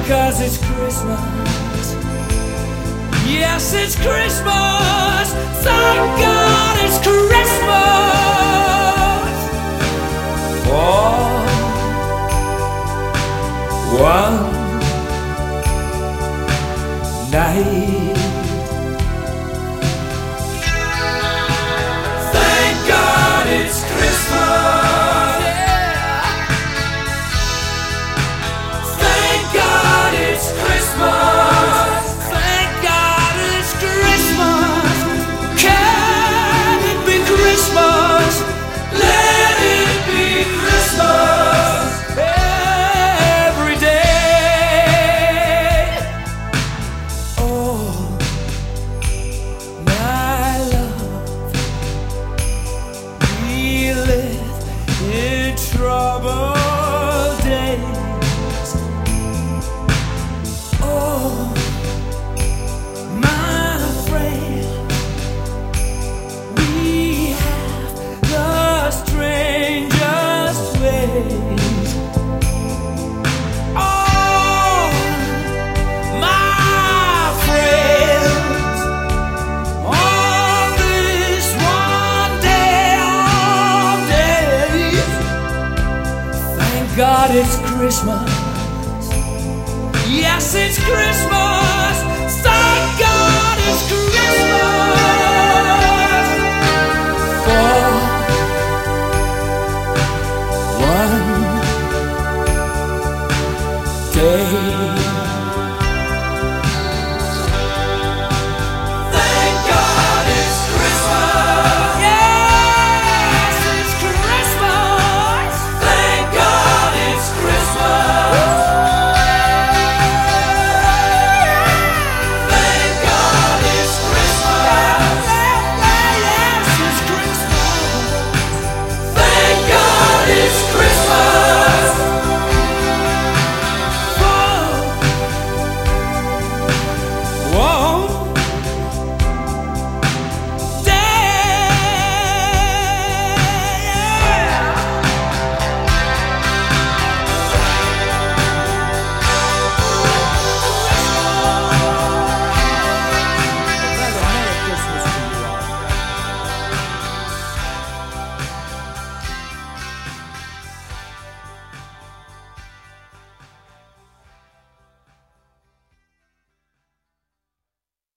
'Cause it's Christmas. Yes, it's Christmas. Thank God it's Christmas. For one night. Thank God it's Christmas. Yeah. Thank God it's Christmas. Thank God it's Christmas. Can it be Christmas? Let it be Christmas every day. Oh, my love, we live in troubled days. Oh, my friend, we have the strangest ways. Oh, my friends, on this one day of days, thank God it's Christmas. Yes, it's Christmas. Thank God it's Christmas. For one day.